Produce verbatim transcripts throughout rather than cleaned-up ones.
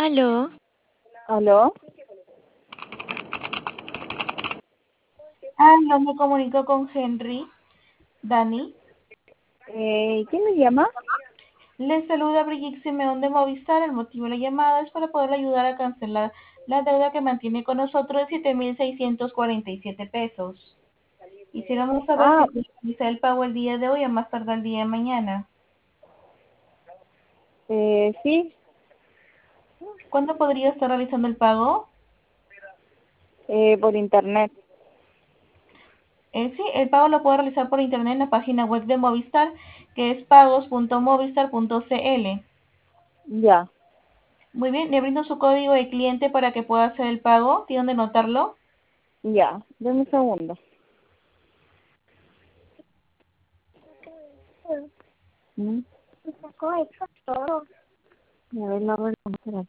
¿Aló? ¿Aló? Ah, no me comunico con Henry. Dani. Eh, ¿Quién me llama? Les saluda Brigitte Simeón de Movistar. El motivo de la llamada es para poderle ayudar a cancelar la deuda que mantiene con nosotros de siete mil seiscientos cuarenta y siete pesos. Quisiéramos saber Ah, si puede realizar el pago el día de hoy a más tardar el día de mañana. eh, sí, ¿Cuándo podría estar realizando el pago? eh, por internet. Eh, sí, el pago lo puede realizar por internet en la página web de Movistar, que es pagos punto movistar punto cl. Ya, Muy bien, le brindo su código de cliente para que pueda hacer el pago. ¿Tiene dónde anotarlo? ya, dame un segundo. ¿Mm? A ver, la verdad, espérate.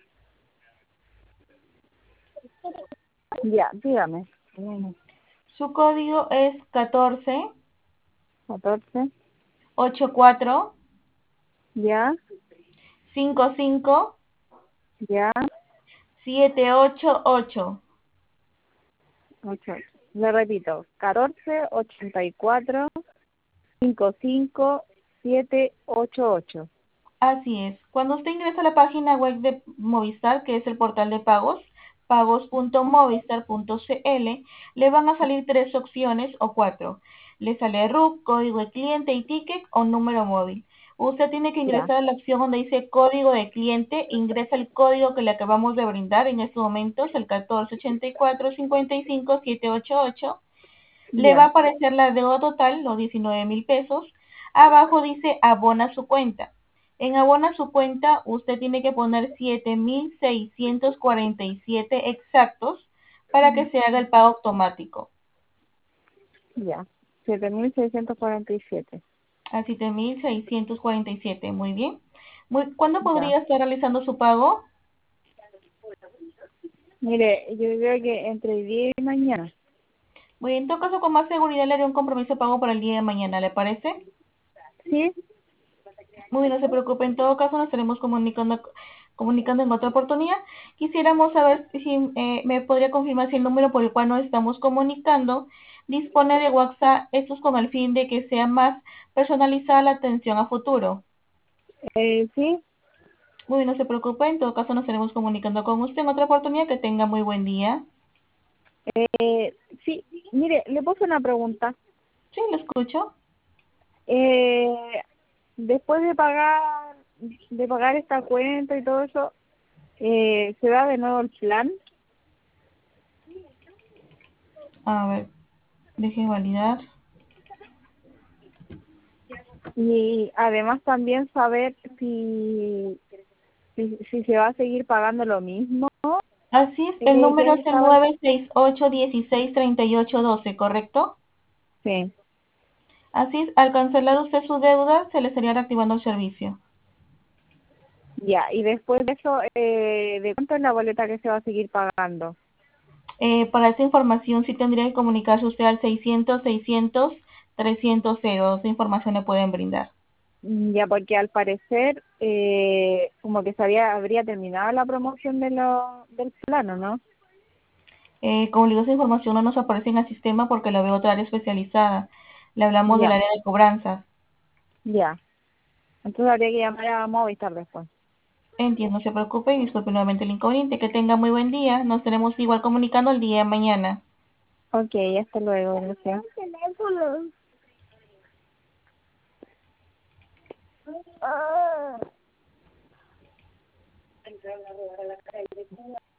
Ya, dígame. Dígame. Su código es catorce catorce, ochenta y cuatro ya, cincuenta y cinco ya, setecientos ochenta y ocho. ocho. Le repito, catorce, ochenta y cuatro, cincuenta y cinco, siete, ocho ocho. Así es. Cuando usted ingresa a la página web de Movistar, que es el portal de pagos, pagos punto movistar punto cl, le van a salir tres opciones o cuatro. Le sale R U C, código de cliente y ticket o número móvil. Usted tiene que Ya, ingresar a la opción donde dice código de cliente, ingresa el código que le acabamos de brindar en estos momentos, el catorce ochenta y cuatro cincuenta y cinco setecientos ochenta y ocho. Le va a ya, aparecer la deuda total, los diecinueve mil pesos. Abajo dice abona su cuenta. En abona su cuenta usted tiene que poner siete mil seiscientos cuarenta y siete exactos para que se haga el pago automático. ya. siete mil seiscientos cuarenta y siete. A siete mil seiscientos cuarenta y siete, muy bien. Muy, ¿cuándo Ya. podría estar realizando su pago? Mire, yo creo que entre hoy día y mañana. Muy bien, en todo caso, con más seguridad le haré un compromiso de pago para el día de mañana, ¿le parece? ¿Sí? Muy bien, no se preocupe, en todo caso nos estaremos comunicando, comunicando en otra oportunidad. Quisiéramos saber si eh, me podría confirmar si el número por el cual nos estamos comunicando dispone de WhatsApp, esto es con el fin de que sea más personalizada la atención a futuro. Eh, ¿sí? Muy bien, no se preocupe, en todo caso nos estaremos comunicando con usted en otra oportunidad. Que tenga muy buen día. Eh, sí, mire, le puedo hacer una pregunta. Sí, lo escucho. Eh, después de pagar, de pagar esta cuenta y todo eso, eh, ¿se da de nuevo el plan? A ver, deje validar. Y además también saber si, si, si se va a seguir pagando lo mismo Así es, el eh, que número es el estaba. nueve seis ocho uno seis tres ocho uno dos, ¿correcto? Sí, Así es, al cancelar usted su deuda, se le estaría reactivando el servicio. ya. Y después de eso, eh, ¿de cuánto es la boleta que se va a seguir pagando? Eh, para esa información sí tendría que comunicarse usted al seiscientos seiscientos trescientos. Esa información le pueden brindar. Mm, Ya, porque al parecer, eh, como que se había, habría terminado la promoción de lo, del plano, ¿no? Eh, como le digo, esa información no nos aparece en el sistema porque la veo otra área especializada. Le hablamos del Ya, área de cobranzas. ya. Entonces habría que llamar a Movistar después. Entiendo, no se preocupe y disculpe nuevamente el inconveniente. Que tenga muy buen día. Nos tenemos igual comunicando el día de mañana. Ok, hasta luego, gracias. Ah.